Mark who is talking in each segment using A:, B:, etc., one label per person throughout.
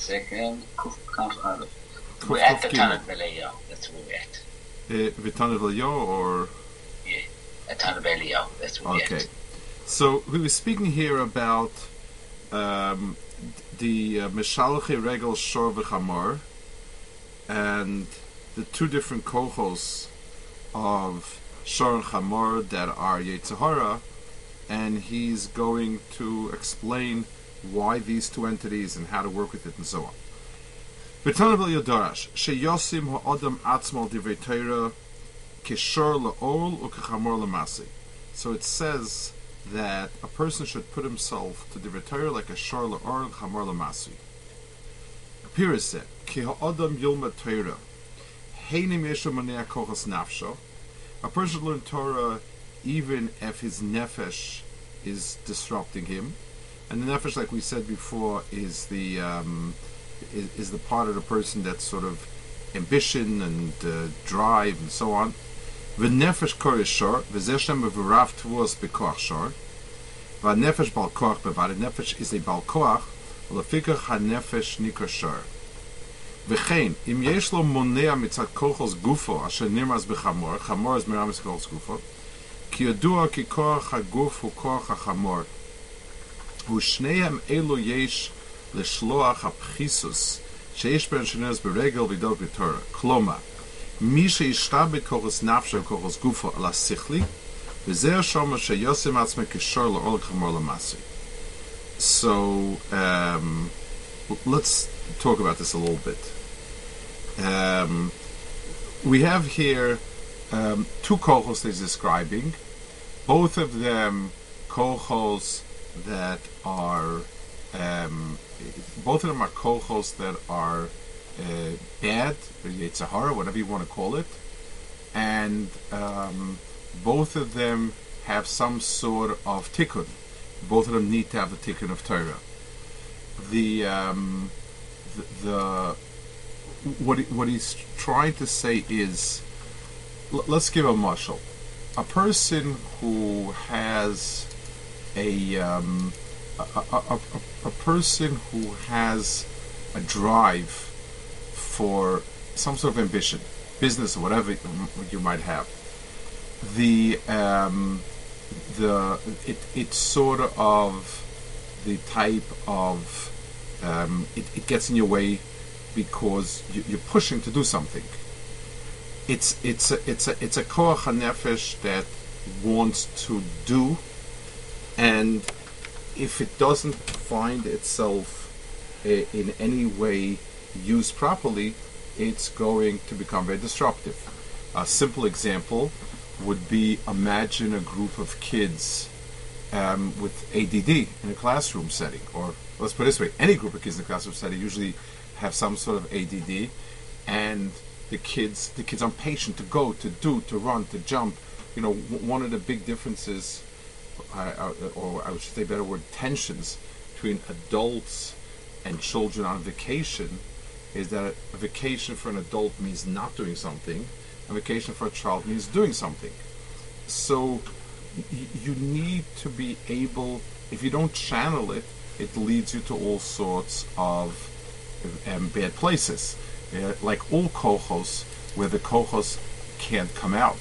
A: second. Kuf Kaf Aleph. We're
B: Kuf
A: at the
B: Kaf
A: Tanakh
B: Gimel.
A: Belial. That's where we're at.
B: V'Tanav Eliyahu, or
A: Yeah, at Tanakh Belial. That's where we're
B: okay.
A: at.
B: So we were speaking here about the Meshalchi Regel Shor v'Chamor, and the two different kochos of Shor and Chamor that are Yetzer Hara, and he's going to explain why these two entities and how to work with it and so on. V'Tanav Eliyahu sheyosim ha'odam atzmo divrei Torah kishor la'ol u'kechamor l'masi. So it says that a person should put himself to divrei Torah like a shor la'or and chamor l'masi. Pira said, ki ha'odam yilma Torah heinim yeshu manei kochas nafsho. A person should learn Torah even if his nefesh is disrupting him. And the nefesh, like we said before, is the part of the person that's sort of ambition and drive and so on. V'nefesh kor shor, v'zeh shem v'rav tvuos b'koach shor. V'nefesh bal koach bevad. Nefesh is a bal koach, v'lefikach ha'nefesh nikra shor. V'chein, im yesh lo monea mitzad kochos gufo, asher nirmaz b'chamor, chamor is miramis kochos gufo, ki yodua ki koach ha'guf hu koach ha'chamor. U'shneihem elu yesh l'shloach ha'pchisus, sheyesh ben shenez b'regel v'dot b'torah. Kloma, mi sheishtabit kochos nafsho kochos gufo ala sichli, v'zeh shoma sheyosim atzme kishor la'ol chamor l'masi. So, let's talk about this a little bit. We have here two kochos that he's describing, both of them kochos that are kochos that are bad, or Yetzer Hara, whatever you want to call it, and both of them have some sort of tikkun. Both of them need to have the tikkun of Torah. What he's trying to say is, let's give a mashal. A person who has a person who has a drive for some sort of ambition, business or whatever you might have. It's sort of the type of it gets in your way because you're pushing to do something. It's a koach hanefesh that wants to do, and if it doesn't find itself in any way used properly, it's going to become very disruptive. A simple example would be, imagine a group of kids with ADD in a classroom setting, or let's put it this way, any group of kids in a classroom setting usually have some sort of ADD, and the kids are impatient to go, to do, to run, to jump. You know, one of the big differences, or I should say better word, tensions between adults and children on vacation is that a vacation for an adult means not doing something, a vacation for a child means doing something. So you need to be able, if you don't channel it, it leads you to all sorts of bad places. Like all kochos, where the kochos can't come out,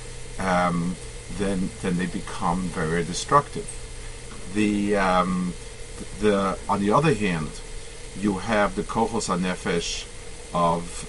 B: then they become very destructive. On the other hand, you have the kochos hanefesh of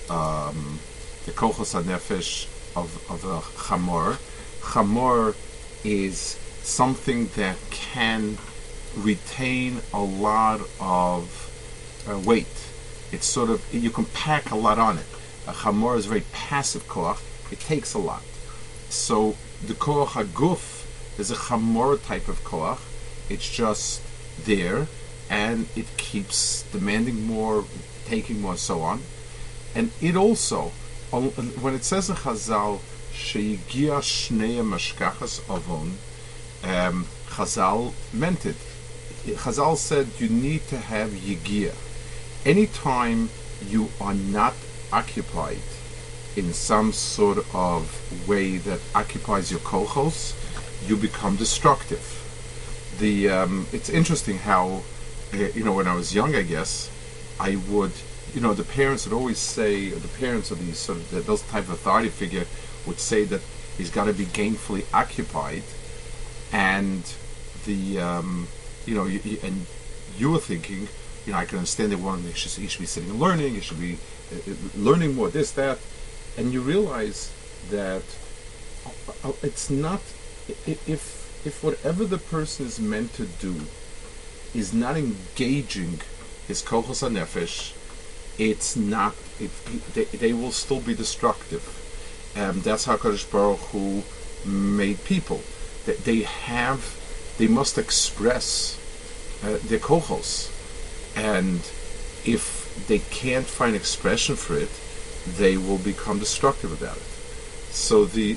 B: the chamor. Chamor is something that can retain a lot of weight. It's sort of, you can pack a lot on it. A chamor is a very passive koach. It takes a lot. So the koach haguf is a chamor type of koach. It's just there, and it keeps demanding more, taking more, so on. And it also, when it says in Chazal, sheyigia shnei mashkachas avon, Chazal meant it. Chazal said you need to have yigia. Anytime you are not occupied in some sort of way that occupies your kochos, you become destructive. It's interesting how, when I was young, I guess, I would, the parents would always say, or the parents of these sort of those type of authority figure would say that he's got to be gainfully occupied, and and you were thinking, I can understand he should be sitting and learning, he should be learning more, this, that, and you realize that it's not, if whatever the person is meant to do is not engaging his kochos hanefesh, it's not. They will still be destructive. That's how Kadosh Baruch Hu made people. They must express their kochos, and if they can't find expression for it, they will become destructive about it. So the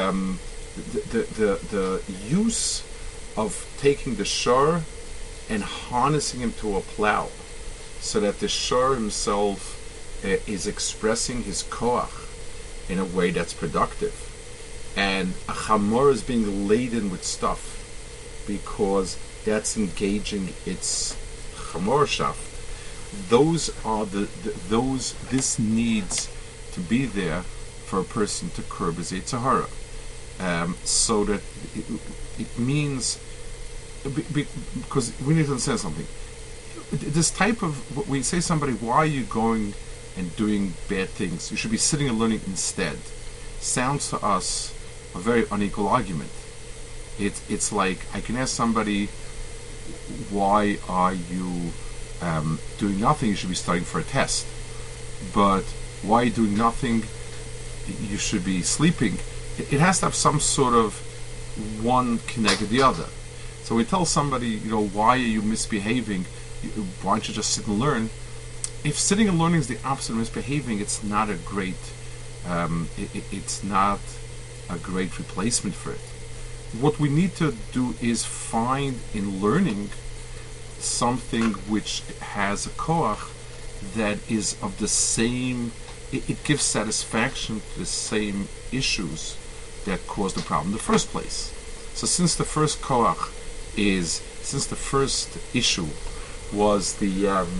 B: use of taking the shor and harnessing him to a plow, so that the shor himself is expressing his koach in a way that's productive, and a chamor is being laden with stuff because that's engaging its chamor shaft. Those are this needs to be there for a person to curb his Yetzer Hara, so that it means, because we need to understand something. This type of, when you say somebody, why are you going and doing bad things? You should be sitting and learning instead. Sounds to us a very unequal argument. It's like, I can ask somebody, why are you doing nothing? You should be studying for a test. But why are you doing nothing? You should be sleeping. It has to have some sort of one connected the other. So we tell somebody, why are you misbehaving? Why don't you just sit and learn? If sitting and learning is the opposite of misbehaving, it's not a great, it's not a great replacement for it. What we need to do is find in learning something which has a koach that is of the same. It gives satisfaction to the same issues that caused the problem in the first place. So since the first koach since the first issue was the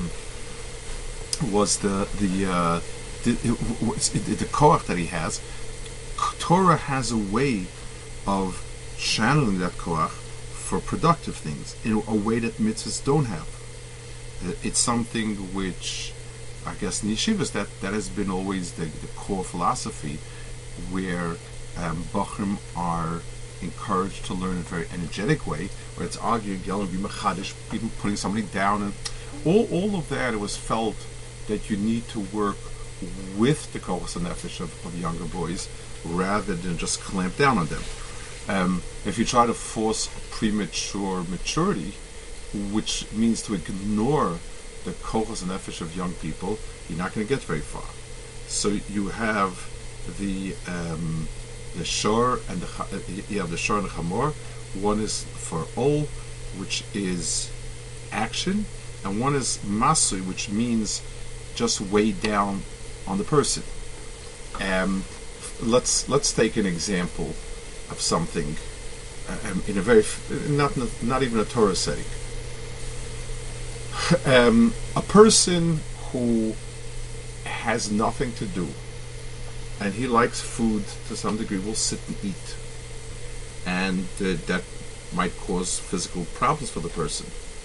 B: koach that he has, Torah has a way of channeling that koach for productive things in a way that mitzvahs don't have. It's something which, I guess, in yeshivas that has been always the core philosophy, where Bachrim are encouraged to learn in a very energetic way, where it's arguing, yelling, be machadish, even putting somebody down, and all of that. It was felt that you need to work with the kochos hanefesh of younger boys rather than just clamp down on them. If you try to force premature maturity, which means to ignore the kochos hanefesh of young people, you're not going to get very far. So you have the shor and the shor and the chamor. One is for ol, which is action, and one is masui, which means just weigh down on the person. Let's take an example of something in a very not even a Torah setting. A person who has nothing to do and he likes food to some degree will sit and eat, and that might cause physical problems for the person.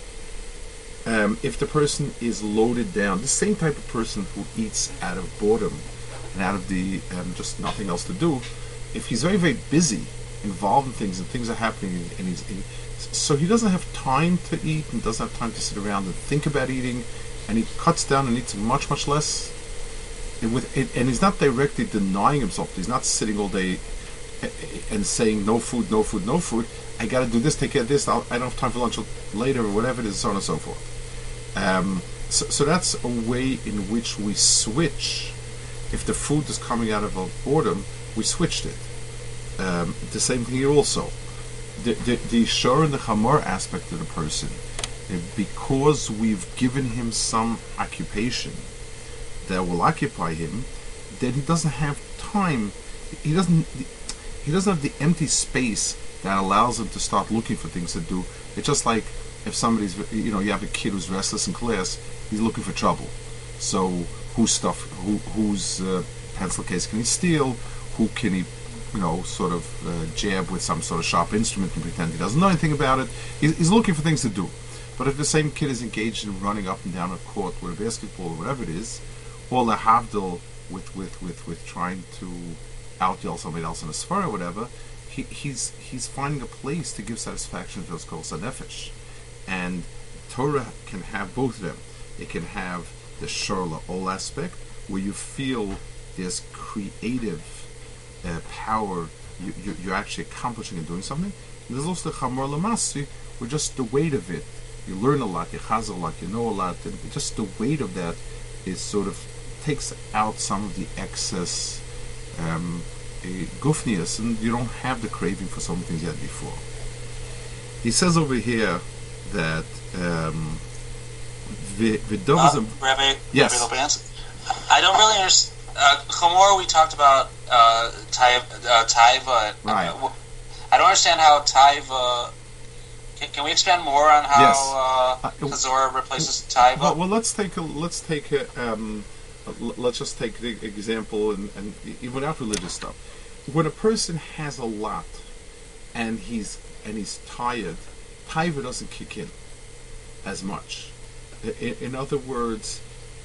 B: If the person is loaded down, the same type of person who eats out of boredom and out of the just nothing else to do, if he's very, very busy, involved in things, and things are happening, and so he doesn't have time to eat and doesn't have time to sit around and think about eating, and he cuts down and eats much, much less. And he's not directly denying himself. He's not sitting all day and saying no food, no food, no food. I got to do this, take care of this. I don't have time for lunch later, or whatever it is, so on and so forth. So that's a way in which we switch. If the food is coming out of a boredom, we switched it. The same thing here also. The shor and the chamor aspect of the person, because we've given him some occupation that will occupy him, then he doesn't have time. He doesn't have the empty space that allows him to start looking for things to do. It's just like if somebody's, you have a kid who's restless in class, he's looking for trouble. So whose pencil case can he steal? Who can he, sort of jab with some sort of sharp instrument and pretend he doesn't know anything about it? He's looking for things to do. But if the same kid is engaged in running up and down a court with a basketball or whatever it is, or lahavdil with trying to out-yell somebody else in a sfar or whatever, he's finding a place to give satisfaction to his kol nefesh. And Torah can have both of them. It can have the shor la'ol aspect, where you feel there's creative power, you're actually accomplishing and doing something. And there's also the chamor lamasi, where just the weight of it, you learn a lot, you chaz a lot, you know a lot, and just the weight of that is sort of takes out some of the excess gufnias, and you don't have the craving for some things you had before. He says over here that
C: Rabbi,
B: yes.
C: Rabbi Lopez, I don't really understand. Chamor, we talked about taiva.
B: Right.
C: I don't understand how taiva. Can we expand more on how Chazor replaces taiva?
B: Well, let's just take the example, and even without religious stuff. When a person has a lot, and he's tired, taiva doesn't kick in as much. In other words,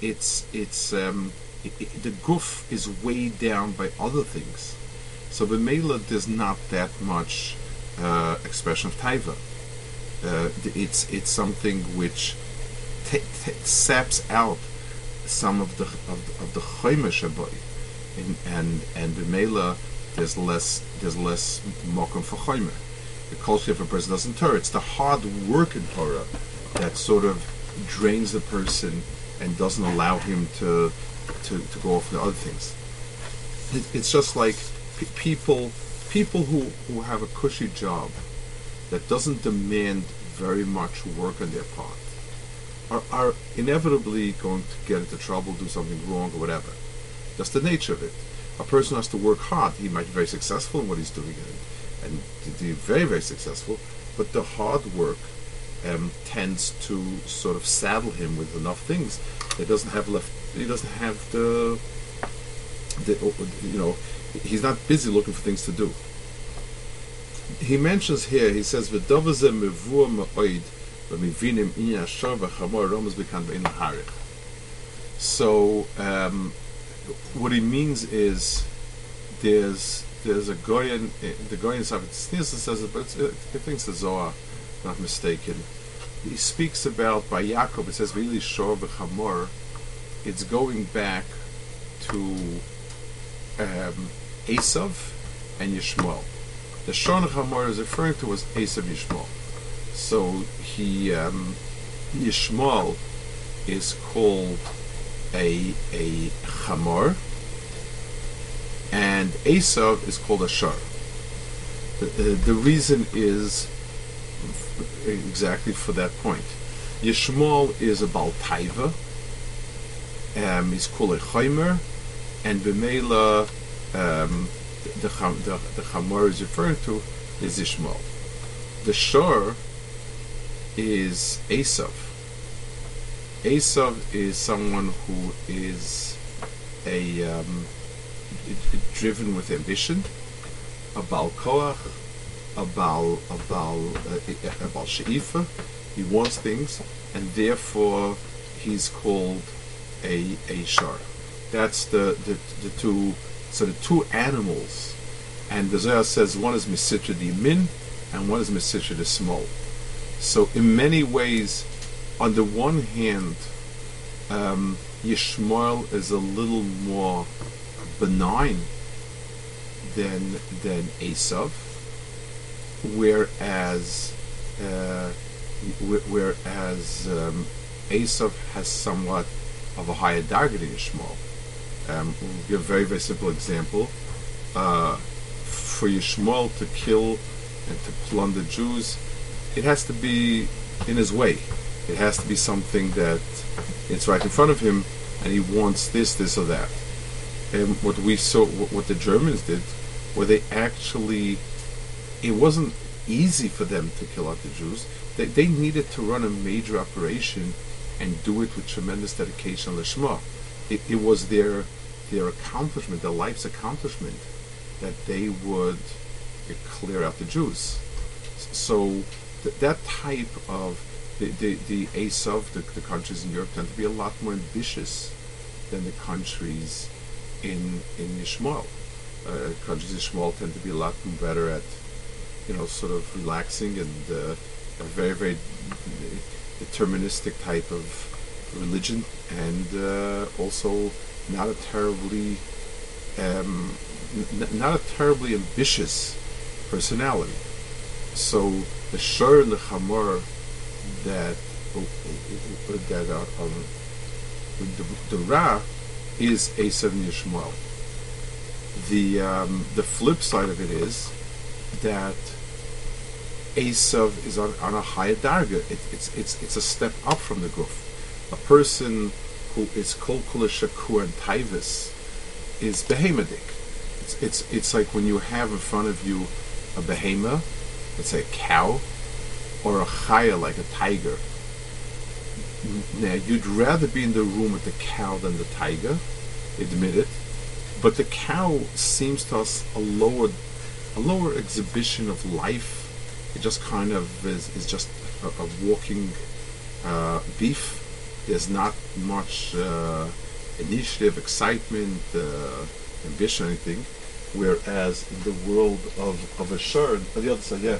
B: the guf is weighed down by other things. So b'meila there's not that much expression of taiva. It's something which saps out some of the chomer shaboy, and b'meila there's less mokum for chomer. The culture, if a person doesn't Torah, it's the hard work in Torah that sort of drains the person and doesn't allow him to go off the other things. It's just like people who have a cushy job that doesn't demand very much work on their part are inevitably going to get into trouble, do something wrong or whatever. That's the nature of it. A person has to work hard. He might be very successful in what he's doing and be very, very successful, but the hard work tends to sort of saddle him with enough things that doesn't have left. He doesn't have he's not busy looking for things to do. He mentions here, he says, so what he means is there's a Goyen, the Goyen Savitz says it, but I think it's the Zohar, not mistaken. He speaks about by Yaakov, it says Vili Shor v'Chamor. It's going back to Esav and Yishmael. The Shor and Chamor is referring to was Esav Yishmael. So Yishmael is called a Chamor, and Esav is called a Shor. The reason is exactly for that point. Yishmael is a Baal Taiva, he's called a Chaimer, and B'meila the Chamor is referring to is Yishmael. The Shor is Esav. Esav is someone who is driven with ambition, a Baal Koach, a Baal She'ifa. He wants things, and therefore he's called a Shor. That's the two. So the two animals, and the Zohar says one is Mesitra Dimin and one is Mesitra the Small. So in many ways, on the one hand, Yishmael is a little more benign than Esav, whereas Esav has somewhat of a higher darga than Yishmael. We'll give a very, very simple example. For Yishmael to kill and to plunder Jews, it has to be in his way. It has to be something that it's right in front of him, and he wants this or that. And what we saw, what the Germans did, where they actually, it wasn't easy for them to kill out the Jews. They needed to run a major operation and do it with tremendous dedication Lishma. It was their accomplishment, their life's accomplishment, that they would clear out the Jews. So that type of the Esav, the countries in Europe tend to be a lot more ambitious than the countries in Yishmael. Countries in Yishmael tend to be a lot better at, sort of relaxing and a very, very deterministic type of religion, and also not a terribly ambitious personality. So the Shor and the Chamor that the Ra is Esav and Yishmael. The flip side of it is that Esav is on a higher darga. It's a step up from the Guf. A person who is kol kula shakur and taivus is behemadik. It's like when you have in front of you a behema, let's say a cow, or a chaya like a tiger. Now you'd rather be in the room with the cow than the tiger, admit it. But the cow seems to us a lower exhibition of life. It just kind of is just a walking beef. There's not much initiative, excitement, ambition, anything. Whereas in the world of a shur, on the other side,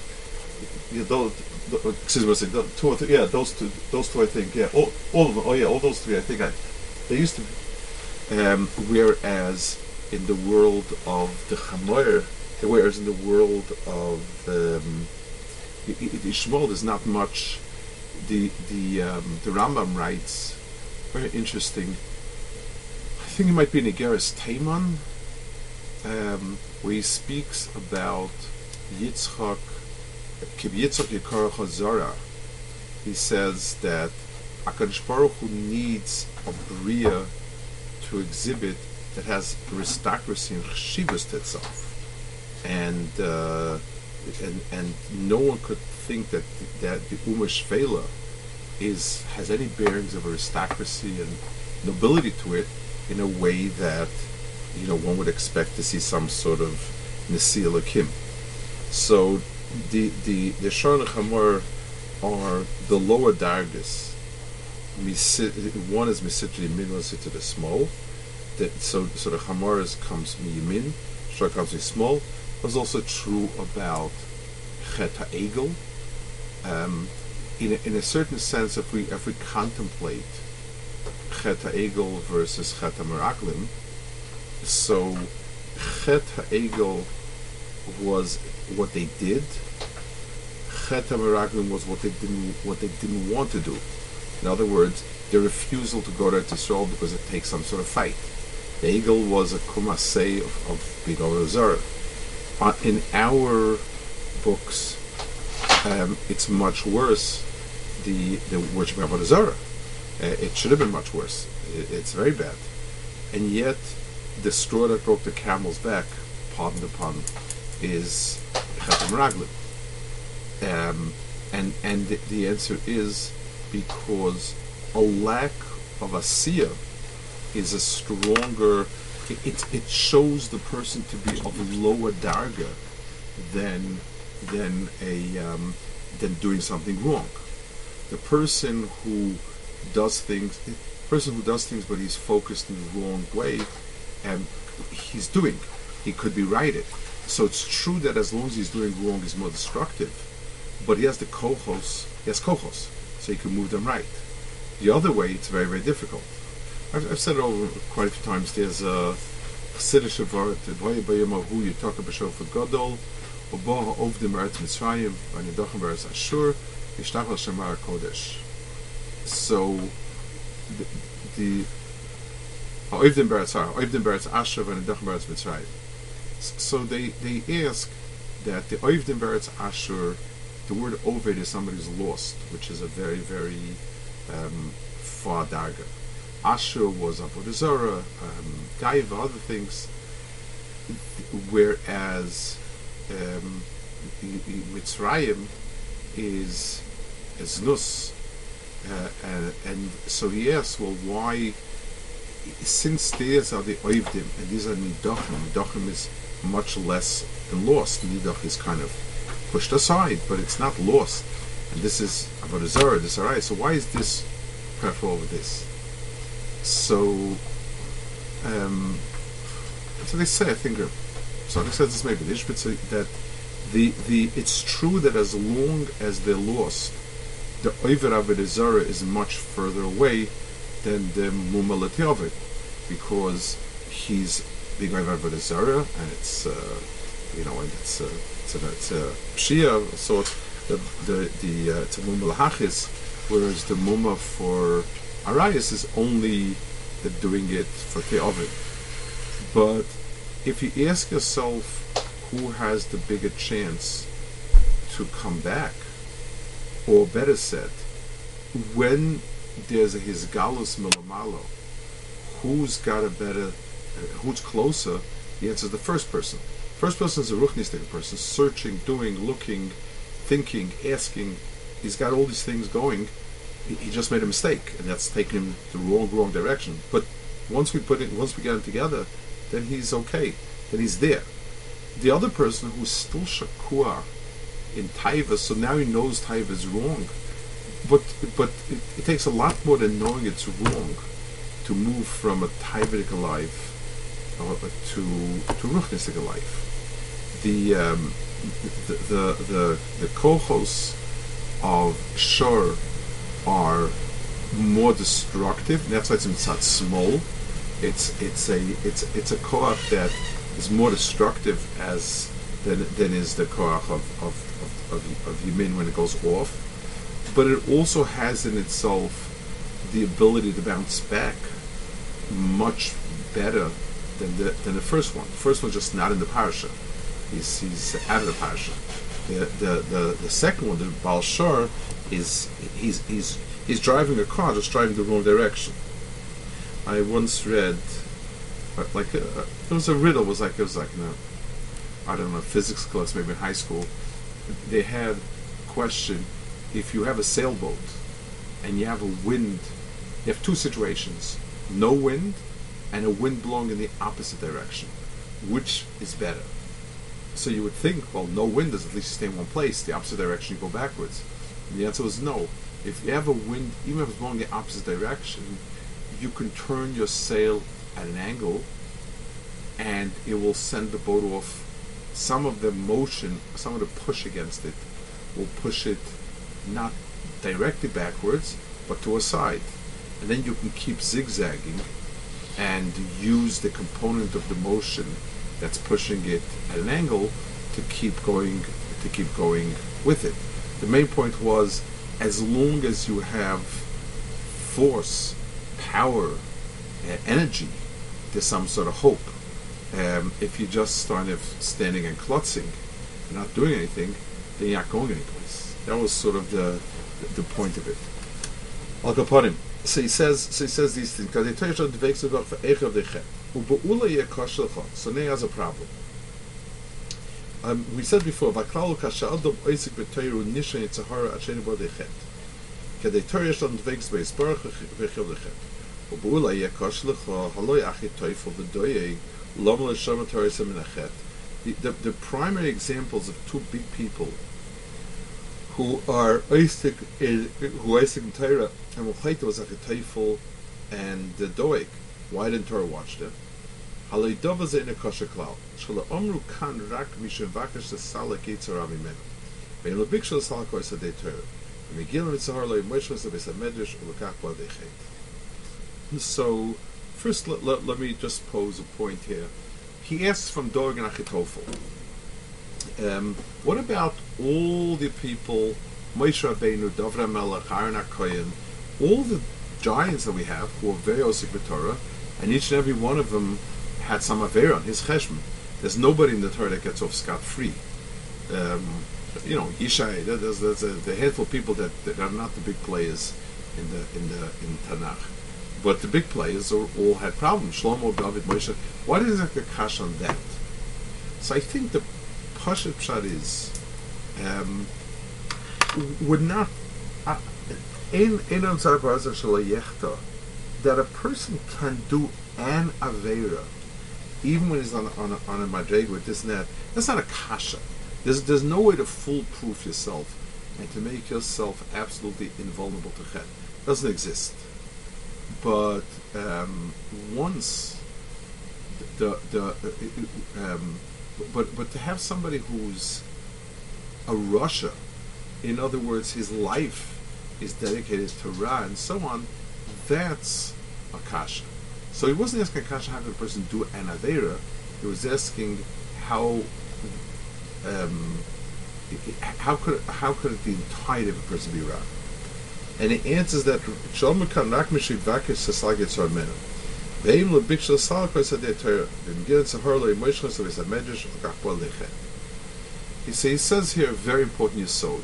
B: excuse me, two or three, those two, I think, all of them, all those three, I think, they used to be. Whereas in the world of the Chamor, whereas in the world of Yishmael, there's not much. The Rambam writes, very interesting. I think it might be in Igeres Teiman, where he speaks about Yitzchak, Kib Yitzchak Yikar Chazara. He says that HaKadosh Baruch Hu needs a bria to exhibit that has aristocracy and chshivas to itself, and no one could think that the Uma Shvela has any bearings of aristocracy and nobility to it in a way that one would expect to see some sort of Nasi Elokim. So the Shor and Chamor are the lower dargis. One is Misitri Min, one is to the small. So the Chamor comes Miyamin, Shor comes small. Was also true about Chet HaEgel. In a certain sense, if we contemplate Chet HaEgel versus Chet HaMeraglim, so Chet HaEgel was what they did. Chet HaMeraglim was what they didn't want to do. In other words, their refusal to go to Yisrael because it takes some sort of fight. The Egel was a kumasei of being over Zara. In our books, it's much worse. The worship of Avodah Zarah. It should have been much worse. It's very bad, and yet the straw that broke the camel's back, pardon the pun, is Chet HaMeraglim. And the answer is because a lack of asiyah is a stronger. It shows the person to be of doing something wrong. The person who does things, but he's focused in the wrong way, and he could be righted. So it's true that as long as he's doing wrong, he's more destructive. But he has kochos, so he can move them right. The other way, it's very, very difficult. I've said it over quite a few times. There's a Chassidish word, "Dvoye b'yemahu yitaka b'shofar gadol, u'bo ha'ovdim b'eretz Mitzrayim, v'nidochem b'eretz Ashur, yishtach l'Hashem ha'kodesh." So the ha'ovdim b'eretz Ashur, v'nidochem b'eretz Mitzrayim. So they ask that the Ovdim b'eretz Ashur, the word Oved is somebody who's lost, which is a very, very far darga. Ashur was Avodah Zarah, Gaiva, other things, whereas Mitzrayim is Nus, and so he asks, well, why? Since these are the oivdim and these are nidachim is much less than lost. Nidach is kind of pushed aside, but it's not lost. And this is avodah zarah, this alright. So why is this preferable over this? So, so they say, I think, so they said this maybe the Ishbitz, that it's true that as long as they're lost, the Oiver Avodah Zarah is much further away than the Mumalat Yovid, because he's being Oiver Avodah Zarah, and it's it's a Pshia, so it's a Mumma Lahachis, whereas the Mumma for Arayas is only doing it for Te'ovid. But if you ask yourself who has the bigger chance to come back, or better said, when there's a Hisgalus Milamalo, who's got a better, who's closer? The answer is the first person. First person is a Ruchnistic person, searching, doing, looking, thinking, asking. He's got all these things going. He just made a mistake, and that's taken him the wrong direction. But once we get him together, then he's okay. Then he's there. The other person who's still shakua in taiva, so now he knows taiva is wrong. But it takes a lot more than knowing it's wrong to move from a taivic life to ruchnistic life. The kohos of shor are more destructive. And that's why it's small. It's a koach that is more destructive than is the koach of Yamin when it goes off. But it also has in itself the ability to bounce back much better than the first one. The first one's just not in the parasha. He's out of the parasha. The second one, the Baal Shor, is he's driving a car, just driving the wrong direction. I once read, it was a riddle. It was like in a, I don't know, physics class, maybe in high school. They had a question: if you have a sailboat and you have a wind, you have two situations: no wind and a wind blowing in the opposite direction. Which is better? So you would think, well, no wind is at least you stay in one place. The opposite direction you go backwards. And the answer was no. If you have a wind, even if it's blowing in the opposite direction, you can turn your sail at an angle, and it will send the boat off. Some of the motion, some of the push against it, will push it not directly backwards, but to a side. And then you can keep zigzagging and use the component of the motion that's pushing it at an angle to keep going with it. The main point was, as long as you have force, power, energy, there's some sort of hope. If you're just kind of standing and klotzing and not doing anything, then you're not going anyplace. That was sort of the point of it. I'll go upon him. So he says these things. So now he has a problem. We said before, but the primary examples of two big people who are Isaac in Torah and Mulchait was like a Teifel and the Doeg. Why didn't Torah watch them? Halei Dova ze in a kosher klal. Shala omru kan rak mishavakesh the salak yitzara mimenu. Vein lebik shal salak oisa de Torah. Megillah mitzahar lo yimoshvah ze besa medrash ulakach ba dechet. So, first let me just pose a point here. He asks from Doeg and Achitofel. What about all the people, Moshe Rabbeinu, Dovra Melech, Aaron HaKohen, all the giants that we have who are very osik b'Torah, and each and every one of them had some aver on his cheshbon. There's nobody in the Torah that gets off scot-free. Yishai, there's the handful of people that are not the big players in Tanakh, but the big players all had problems. Shlomo, David, Moshe. Why does it have to cash on that? So I think the Pashut Pshat is would not. that a person can do an Avera, even when he's on a madrega with this and that. That's not a kasha. There's no way to foolproof yourself and to make yourself absolutely invulnerable to chet. Doesn't exist. But once but to have somebody who's a Russia, in other words, his life is dedicated to Ra and so on, that's a kasha. So he wasn't asking kasha how could a person do an avera. He was asking how could the entirety of a person be Ra? And he answers that Shalom Kanak Mishik Vakis Saslagit Sarmena. Veim lebikshel salakos adei Torah. Vim girin sahar lo emoishlos of his amedrash gachbol lechet. He says here a very important yesod.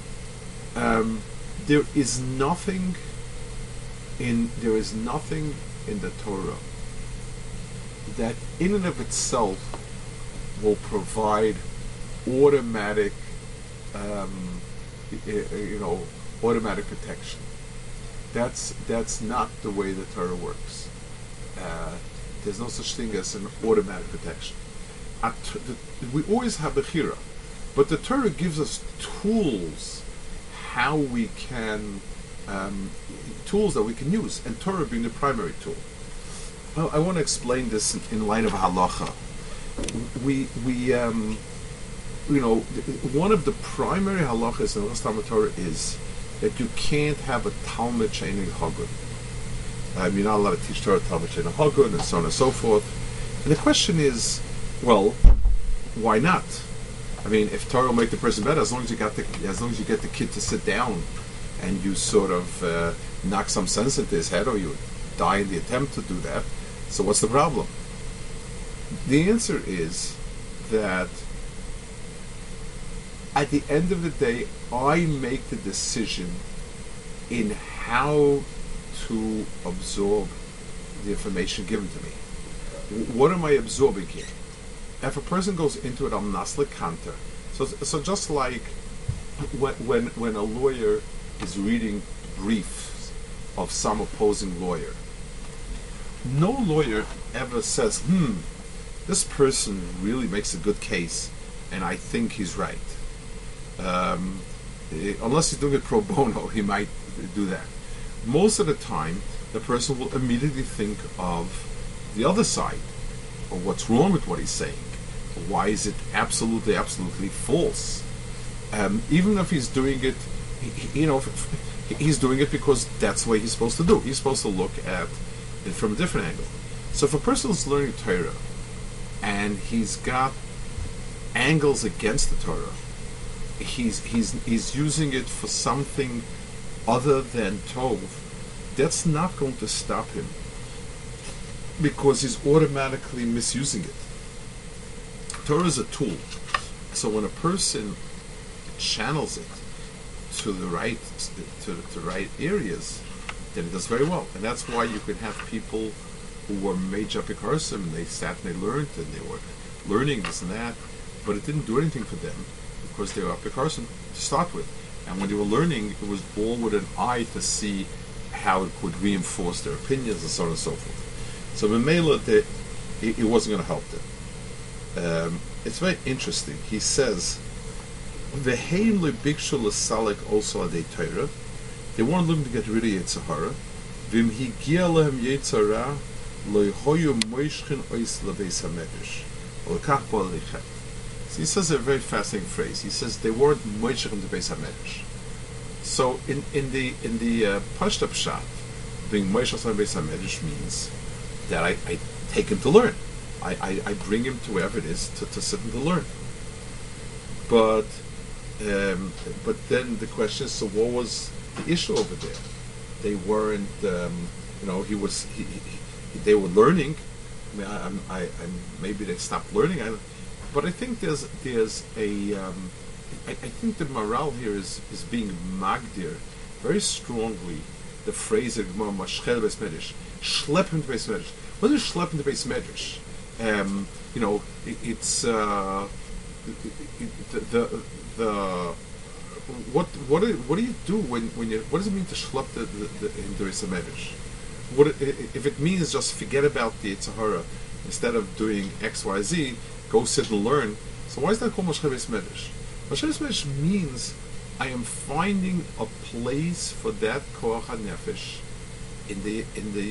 B: There is nothing in the Torah that in and of itself will provide automatic automatic protection. That's not the way the Torah works. There's no such thing as an automatic protection. We always have bechira, but the Torah gives us tools how we can tools that we can use, and Torah being the primary tool. I want to explain this in light of halacha. One of the primary halachas in the Torah is that you can't have a Talmud She'ein Hagun. You're not allowed to teach Torah Talmud She'ein Hagun, and so on and so forth. And the question is, well, why not? I mean, if Torah will make the person better, as long as you get the kid to sit down, and you sort of knock some sense into his head, or you die in the attempt to do that. So what's the problem? The answer is that at the end of the day, I make the decision in how to absorb the information given to me. What am I absorbing here? If a person goes into it, I'm naslik kanter. So just like when a lawyer is reading briefs of some opposing lawyer, no lawyer ever says, this person really makes a good case, and I think he's right. Unless he's doing it pro bono, he might do that. Most of the time, the person will immediately think of the other side, or what's wrong with what he's saying. Why is it absolutely false? Even if he's doing it, he's doing it because that's the way he's supposed to do. He's supposed to look at it from a different angle. So if a person is learning Torah and he's got angles against the Torah, he's using it for something other than Tov, that's not going to stop him because he's automatically misusing it. Torah is a tool. So when a person channels it to the right areas, then it does very well. And that's why you can have people who were major Apikarsim, and they sat and they learned, and they were learning this and that, but it didn't do anything for them because they were Apikarsim to start with. And when they were learning, it was all with an eye to see how it could reinforce their opinions and so on and so forth. So Memela, it wasn't going to help them. It's very interesting. He says, "V'heim lebikshu l'salik also adei Torah." They weren't looking to get rid of Yetzirah. V'im higia lehem Yetzirah lo yehoyu moishchin ois lebeis hamedrash olekach bo alichet. So he says a very fascinating phrase. He says they weren't moishchin to beis hamedrash. So in the Pashta Pshat, being moishchin to beis hamedrash means that I take him to learn. I bring him to wherever it is to sit and to learn. But then the question is, so what was the issue over there? They weren't, they were learning. I mean, maybe they stopped learning. But I think there's a, I think the morale here is being magdir very strongly. The phrase of Gemara, Mashchel Beis Medrash, Schlep him to Beis Medrash. What is Schlep him to Beis Medrash? It's the what do you do when you? What does it mean to schlep the Beis Medrash? What if it means just forget about the Yetzer Hara instead of doing X Y Z? Go sit and learn. So why is that called Mashal Beis Medrash? Mashal Beis Medrash means I am finding a place for that koach hanefesh in the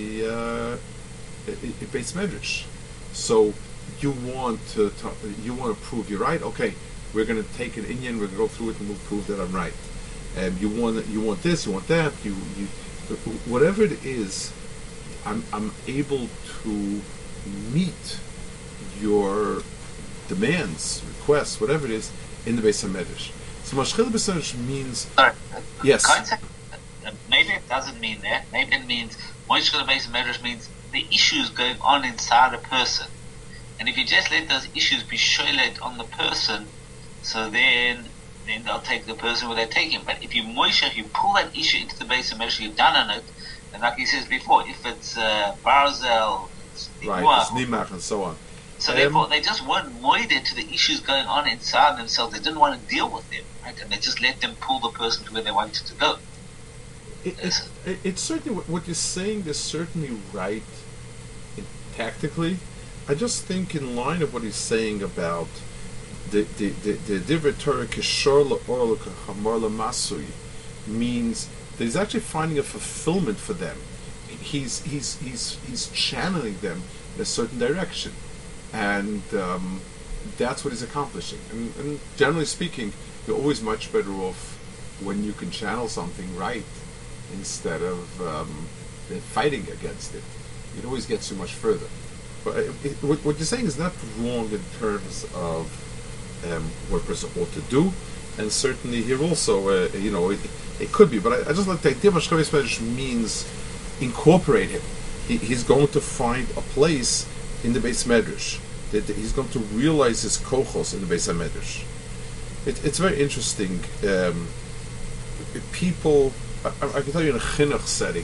B: Beis Medrash. So you want to prove you're right. Okay, we're going to take an Inyan, we're going to go through it, and we'll prove that I'm right. And you want this, you want that, you whatever it is, I'm able to meet your demands, requests, whatever it is, in the Beis Medrash. So Mashchil Beis Medrash means yes.
A: Concept, maybe it doesn't mean that. Maybe it means Mashchil Beis Medrash means the issues going on inside a person, and if you just let those issues be shoyled on the person, so then they'll take the person where they're taking. But if you pull that issue into the Beis Medrash, you've done on it, and like he says before, if it's Barzel, it's
B: Nimach, and so on.
A: So therefore, they just weren't moided to the issues going on inside themselves. They didn't want to deal with them, right? And they just let them pull the person to where they wanted to go.
B: It's certainly what you're saying is certainly right tactically. I just think in line of what he's saying about the Divrei Torah Kishor La'or L'Chamor L'Masui means that he's actually finding a fulfillment for them. He's channeling them in a certain direction, and that's what he's accomplishing. And generally speaking, you're always much better off when you can channel something right instead of fighting against it. It always gets you much further. But what you're saying is not wrong in terms of what a person ought to do, and certainly here also, it could be. But I just like the idea of Mashchil Beis Medrash means incorporate him. He's going to find a place in the Beis Medrash. That he's going to realize his kochos in the Beis Medrash. It's very interesting. People, I can tell you in a chinuch setting,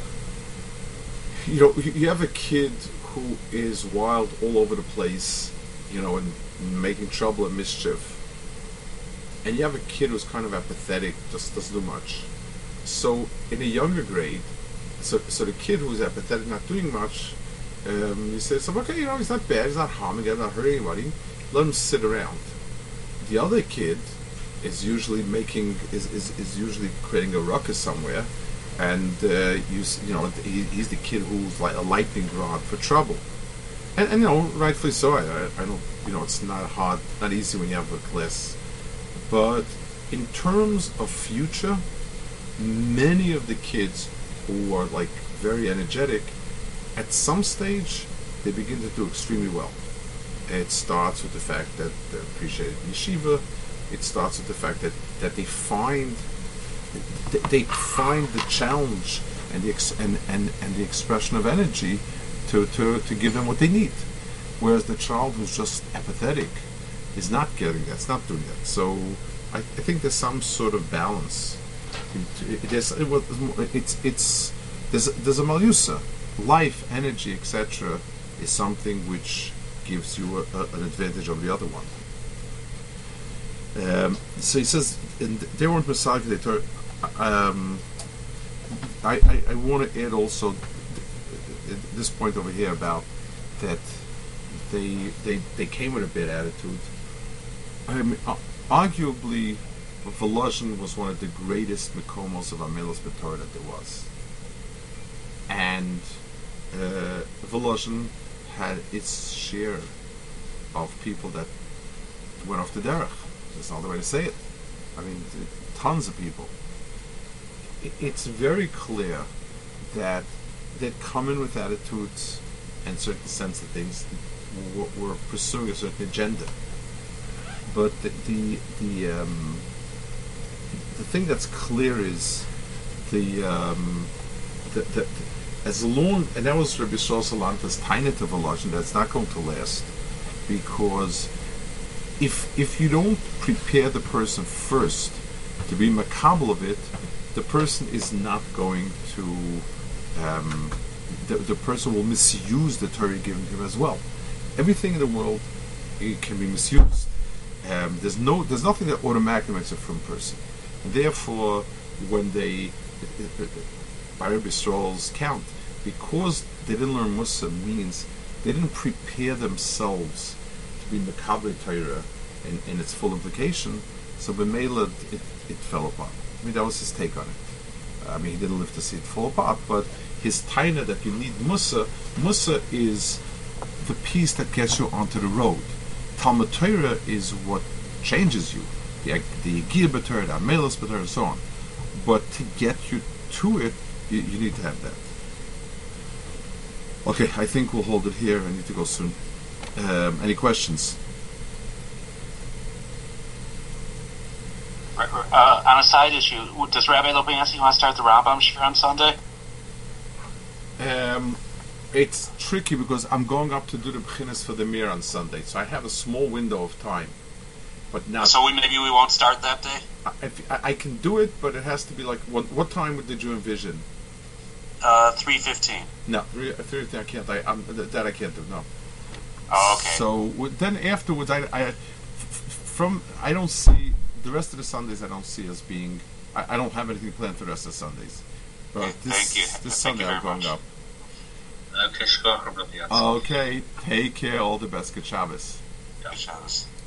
B: you have a kid who is wild all over the place, and making trouble and mischief. And you have a kid who's kind of apathetic, just doesn't do much. So in a younger grade, so the kid who's apathetic, not doing much, you say, okay, he's not bad, he's not harming, he's not hurting anybody, let him sit around. The other kid is usually is usually creating a ruckus somewhere, and he's the kid who's like a lightning rod for trouble, and rightfully so. I don't, it's not easy when you have a class, but in terms of future, many of the kids who are like very energetic, at some stage they begin to do extremely well. It starts with the fact that they're appreciated in yeshiva. It starts with the fact that they find the challenge and the expression of energy to give them what they need, whereas the child who's just apathetic is not getting that, it's not doing that. So I think there's some sort of balance. There's a malusa, life, energy, etc. is something which gives you an advantage over the other one. So he says, they weren't Masag. I want to add also this point over here about that they came with a bad attitude. I mean, arguably, Volozhin was one of the greatest Mekomos of Amelos B'Torah that there was, and Volozhin had its share of people that went off the derech. That's not the way to say it. I mean, tons of people. It's very clear that they come in with attitudes and certain sense of things. Were pursuing a certain agenda, but the thing that's clear is as long, and that was Rabbi Yisrael Salanta's tiny to Volozhin, that's not going to last, because if you don't prepare the person first to be makabel of it, the person is not going to the person will misuse the Torah given to him as well. Everything in the world, it can be misused. There's nothing that automatically makes a firm person. And therefore, when they Bar Yisrael's count, because they didn't learn Musa, means they didn't prepare themselves to be Mekabel Torah in its full implication. So B'meila it fell apart. I mean, that was his take on it. I mean, he didn't live to see it fall apart, but his taina that you need Musa is the piece that gets you onto the road. Talmud Torah is what changes you. The Yigiyah B'Torah, the Amelis B'Torah, and so on. But to get you to it, you need to have that. Okay, I think we'll hold it here. I need to go soon. Any questions?
C: On a side issue, does Rabbi Lopiansky want to start the Rambam Shir on Sunday?
B: It's tricky because I'm going up to do the B'chinas for the Mir on Sunday, so I have a small window of time. But now,
C: so maybe we won't start that day?
B: I can do it, but it has to be like, what time did you envision?
C: 3:15.
B: No, 3:15 I can't. That I can't do. No.
C: Oh, okay.
B: So then afterwards, I don't see the rest of the Sundays. I don't see as being. I don't have anything planned for the rest of the Sundays. But
C: thank you.
B: This Sunday I'm going up.
A: Okay,
B: Okay, take care. All the best. Good Shabbos.
C: Good Shabbos.